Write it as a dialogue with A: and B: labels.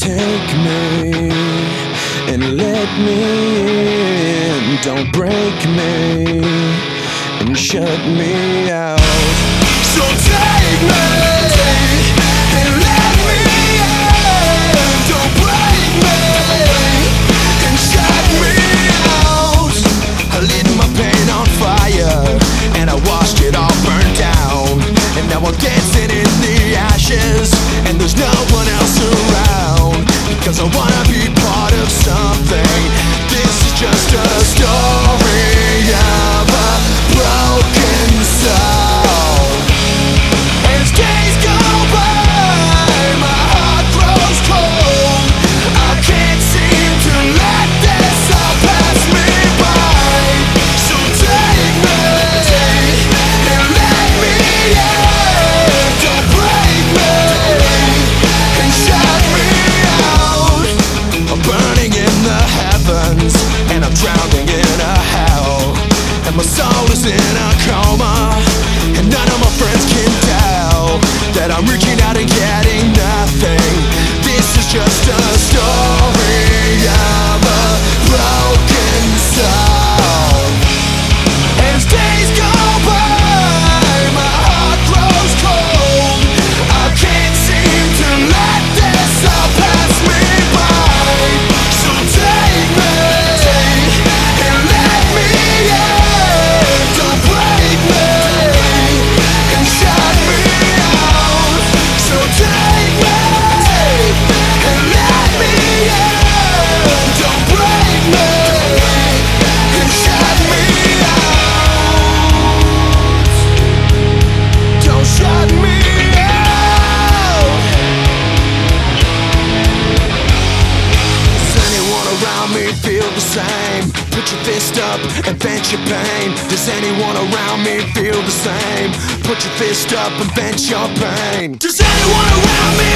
A: take me and let me in. Don't break me and shut me out. So take me and let me in. Don't break me and shut me out. I lit my pain on fire and I watched it all burn down. And now I'm dancing in the ashes and there's no one else around. Because I wanna be part of something. This is just a story of a broken soul. As days go by, my heart grows cold. I can't seem to let this all pass me by. So take me and let me in. Don't break me and shut me out. I'm burning in the heavens and I'm drowning in a hell. And my soul is in a coma and none of my friends can tell that I'm reaching out and getting nothing. This is just a story of a broken soul. As days go by, my heart grows cold. I can't seem to let this all pass me by. So take me and let me in. Don't break me and shut me out. So take me and let me in. Don't break me and shut me out. Don't shut me out. Does anyone around me feel the same? Put your fist up and vent your pain. Does anyone around me feel the same? Put your fist up and vent your pain. Does anyone around me